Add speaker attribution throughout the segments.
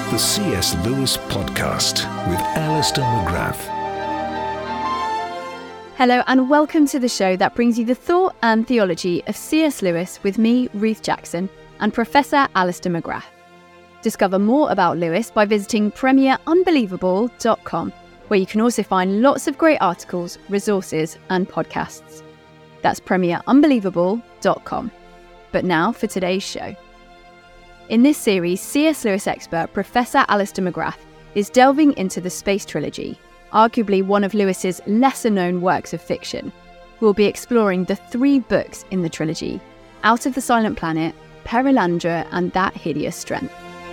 Speaker 1: The C.S. Lewis Podcast with Alistair McGrath.
Speaker 2: Hello and welcome to the show that brings you the thought and theology of C.S. Lewis with me, Ruth Jackson, and Professor Alistair McGrath. Discover more about Lewis by visiting premierunbelievable.com, where you can also find lots of great articles, resources and podcasts. That's premierunbelievable.com. But now for today's show. In this series, C.S. Lewis expert Professor Alistair McGrath is delving into the Space Trilogy, arguably one of Lewis's lesser-known works of fiction. We'll be exploring the three books in the trilogy: Out of the Silent Planet, Perelandra, and That Hideous Strength.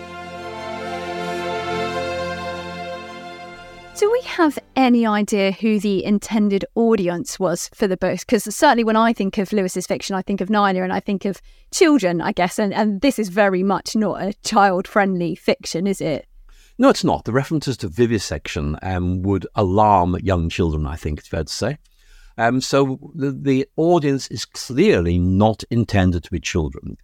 Speaker 2: Do we have any idea who the intended audience was for the books? Because certainly when I think of Lewis's fiction, I think of Narnia and I think of children, I guess, and this is very much not a child-friendly fiction, is it?
Speaker 3: No, it's not. The references to vivisection would alarm young children, I think it's fair to say. So the audience is clearly not intended to be children.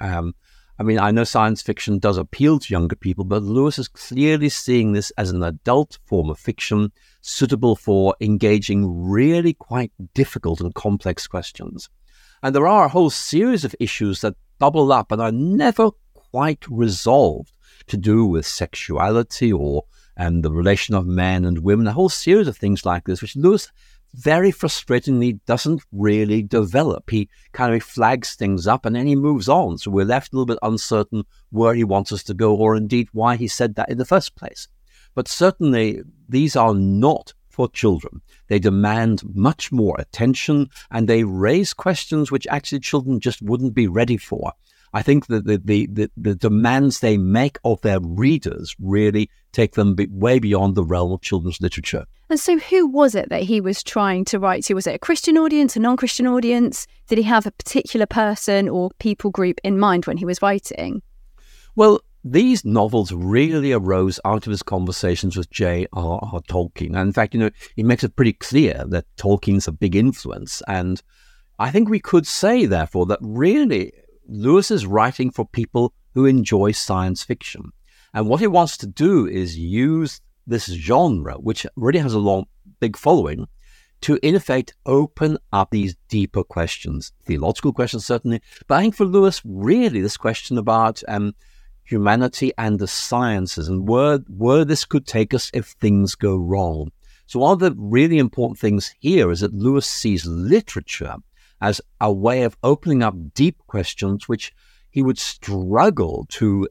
Speaker 3: I know science fiction does appeal to younger people, but Lewis is clearly seeing this as an adult form of fiction suitable for engaging really quite difficult and complex questions. And there are a whole series of issues that bubble up and are never quite resolved, to do with sexuality or the relation of men and women, a whole series of things like this, which Lewis very frustratingly doesn't really develop. He kind of flags things up and then he moves on. So we're left a little bit uncertain where he wants us to go, or indeed why he said that in the first place. But certainly these are not for children. They demand much more attention and they raise questions which actually children just wouldn't be ready for. I think that the demands they make of their readers really take them way beyond the realm of children's literature.
Speaker 2: And so who was it that he was trying to write to? Was it a Christian audience, a non-Christian audience? Did he have a particular person or people group in mind when he was writing?
Speaker 3: Well, these novels really arose out of his conversations with J.R.R. Tolkien. And in fact, he makes it pretty clear that Tolkien's a big influence. And I think we could say, therefore, that really Lewis is writing for people who enjoy science fiction. And what he wants to do is use this genre, which really has a big following, to in effect open up these deeper questions, theological questions certainly, but I think for Lewis really this question about humanity and the sciences and where this could take us if things go wrong. So one of the really important things here is that Lewis sees literature as a way of opening up deep questions which he would struggle to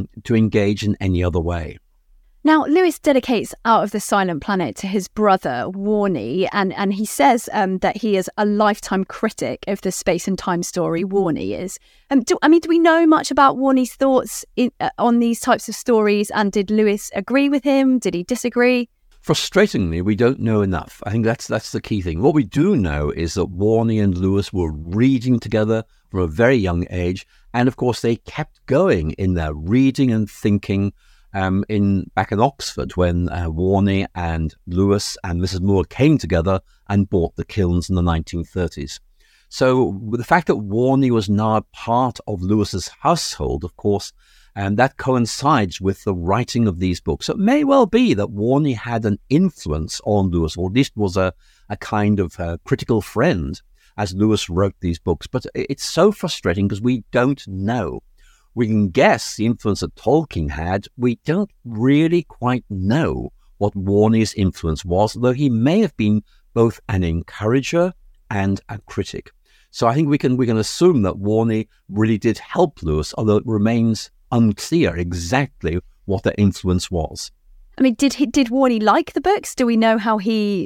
Speaker 3: engage in any other way.
Speaker 2: Now, Lewis dedicates Out of the Silent Planet to his brother, Warnie, and he says that he is a lifetime critic of the space and time story, Warnie is. Do we know much about Warnie's thoughts on these types of stories, and did Lewis agree with him? Did he disagree?
Speaker 3: Frustratingly, we don't know enough. I think that's the key thing. What we do know is that Warnie and Lewis were reading together from a very young age, and of course they kept going in their reading and thinking back in Oxford when Warnie and Lewis and Mrs. Moore came together and bought the kilns in the 1930s. So with the fact that Warnie was now part of Lewis's household, of course, and that coincides with the writing of these books. So it may well be that Warnie had an influence on Lewis, or at least was a kind of critical friend as Lewis wrote these books. But it's so frustrating because we don't know. We can guess the influence that Tolkien had. We don't really quite know what Warnie's influence was, though he may have been both an encourager and a critic. So I think we can assume that Warnie really did help Lewis, although it remains unclear exactly what their influence was.
Speaker 2: I mean, did Warnie like the books? Do we know how he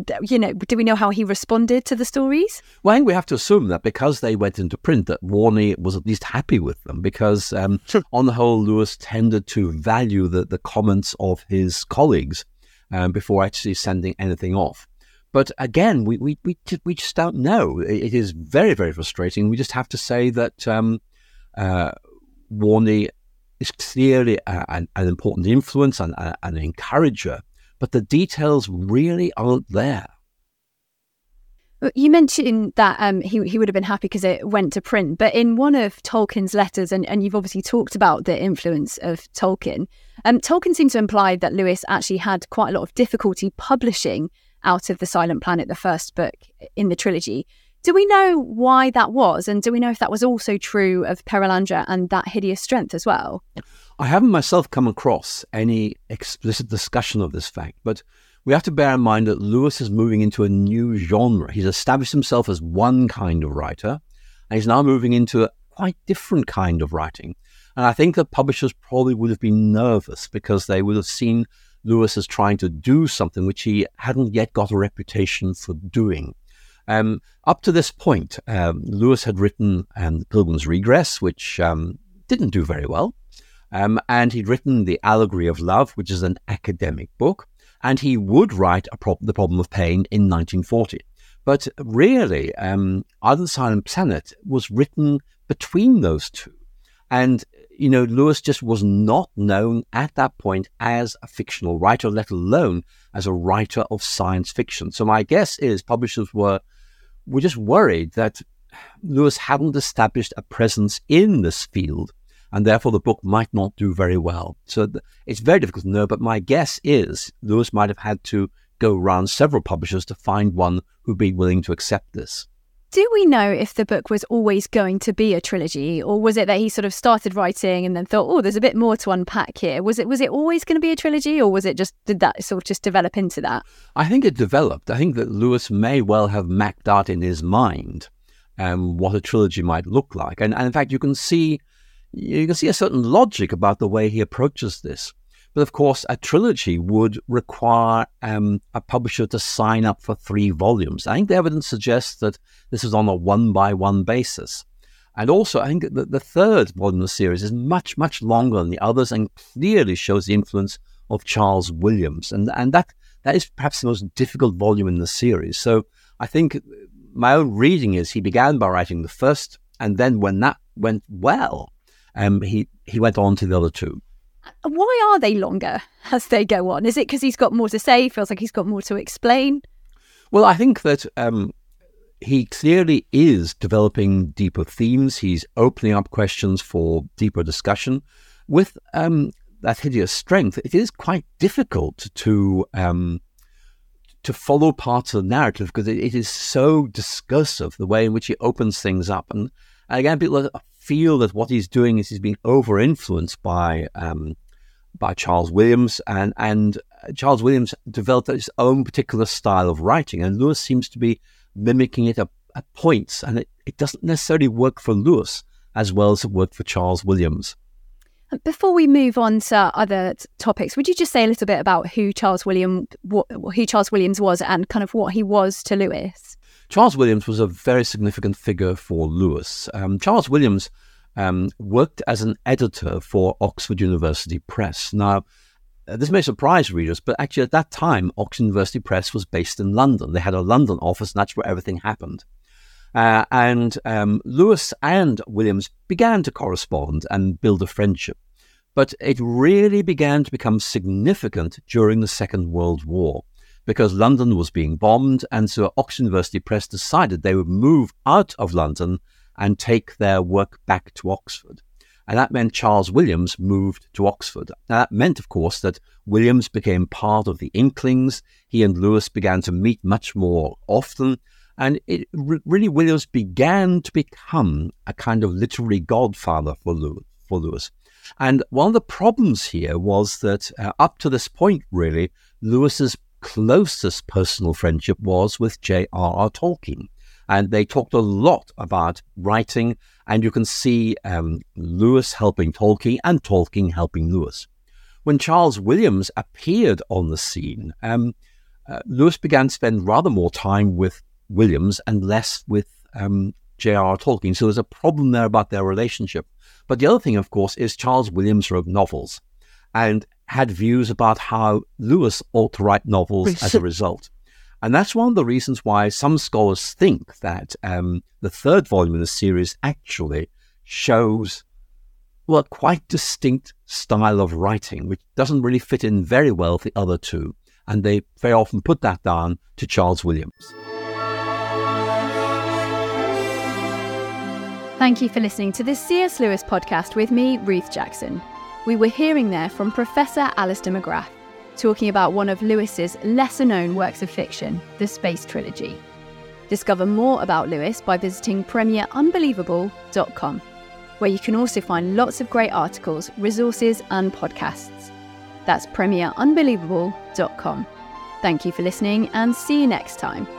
Speaker 2: responded to the stories?
Speaker 3: Well, I think we have to assume that because they went into print, that Warnie was at least happy with them, because on the whole, Lewis tended to value the comments of his colleagues before actually sending anything off. But again, we just don't know. It is very, very frustrating. We just have to say that Warnie is clearly an important influence and an encourager, but the details really aren't there.
Speaker 2: You mentioned that he would have been happy because it went to print, but in one of Tolkien's letters, and you've obviously talked about the influence of Tolkien, Tolkien seemed to imply that Lewis actually had quite a lot of difficulty publishing Out of the Silent Planet, the first book in the trilogy. Do we know why that was? And do we know if that was also true of Perelandra and That Hideous Strength as well?
Speaker 3: I haven't myself come across any explicit discussion of this fact, but we have to bear in mind that Lewis is moving into a new genre. He's established himself as one kind of writer, and he's now moving into a quite different kind of writing. And I think that publishers probably would have been nervous because they would have seen Lewis as trying to do something which he hadn't yet got a reputation for doing. Up to this point, Lewis had written Pilgrim's Regress, which didn't do very well. And he'd written The Allegory of Love, which is an academic book. And he would write The Problem of Pain in 1940. But really, Out of the Silent Planet was written between those two. And, Lewis just was not known at that point as a fictional writer, let alone as a writer of science fiction. So my guess is publishers were just worried that Lewis hadn't established a presence in this field, and therefore the book might not do very well. So it's very difficult to know, but my guess is Lewis might have had to go around several publishers to find one who'd be willing to accept this.
Speaker 2: Do we know if the book was always going to be a trilogy, or was it that he sort of started writing and then thought, oh, there's a bit more to unpack here? Was it always going to be a trilogy, or did that sort of just develop into that?
Speaker 3: I think it developed. I think that Lewis may well have mapped out in his mind what a trilogy might look like. And in fact, you can see a certain logic about the way he approaches this. But of course, a trilogy would require a publisher to sign up for 3 volumes. I think the evidence suggests that this is on a one-by-one basis. And also, I think that the third volume of the series is much, much longer than the others and clearly shows the influence of Charles Williams. And that is perhaps the most difficult volume in the series. So I think my own reading is he began by writing the first, and then when that went well, he went on to the other 2.
Speaker 2: Why are they longer as they go on? Is it because he's got more to say, feels like he's got more to explain? Well,
Speaker 3: I think that he clearly is developing deeper themes. He's opening up questions for deeper discussion. With That Hideous Strength, it is quite difficult to follow parts of the narrative because it is so discursive, the way in which he opens things up. And again, people feel that what he's doing is he's being over-influenced by Charles Williams, and Charles Williams developed his own particular style of writing, and Lewis seems to be mimicking it at points, and it doesn't necessarily work for Lewis as well as it worked for Charles Williams.
Speaker 2: Before we move on to other topics, would you just say a little bit about who Charles Williams was and kind of what he was to Lewis?
Speaker 3: Charles Williams was a very significant figure for Lewis. Charles Williams worked as an editor for Oxford University Press. Now, this may surprise readers, but actually at that time, Oxford University Press was based in London. They had a London office, and that's where everything happened. And Lewis and Williams began to correspond and build a friendship. But it really began to become significant during the Second World War, because London was being bombed, and so Oxford University Press decided they would move out of London and take their work back to Oxford. And that meant Charles Williams moved to Oxford. Now, that meant, of course, that Williams became part of the Inklings. He and Lewis began to meet much more often, and really Williams began to become a kind of literary godfather for Lewis. And one of the problems here was that up to this point, really, Lewis's closest personal friendship was with J.R.R. Tolkien. And they talked a lot about writing, and you can see Lewis helping Tolkien and Tolkien helping Lewis. When Charles Williams appeared on the scene, Lewis began to spend rather more time with Williams and less with J.R.R. Tolkien. So there's a problem there about their relationship. But the other thing, of course, is Charles Williams wrote novels and had views about how Lewis ought to write novels as a result. And that's one of the reasons why some scholars think that the third volume of the series actually shows, well, a quite distinct style of writing, which doesn't really fit in very well with the other 2. And they very often put that down to Charles Williams.
Speaker 2: Thank you for listening to the C.S. Lewis podcast with me, Ruth Jackson. We were hearing there from Professor Alister McGrath, talking about one of Lewis's lesser-known works of fiction, the Space Trilogy. Discover more about Lewis by visiting premierunbelievable.com, where you can also find lots of great articles, resources and podcasts. That's premierunbelievable.com. Thank you for listening and see you next time.